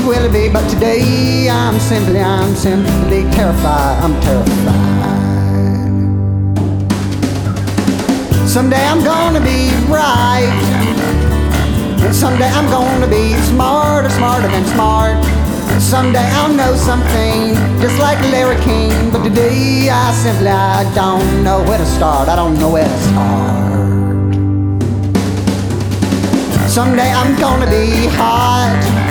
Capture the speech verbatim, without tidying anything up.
will it be? But today I'm simply, I'm simply terrified. I'm terrified. Someday I'm gonna be right, and someday I'm gonna be smarter, smarter than smart. And someday I'll know something just like Larry King. But today I simply, I don't know where to start. I don't know where to start. Someday I'm gonna be hot,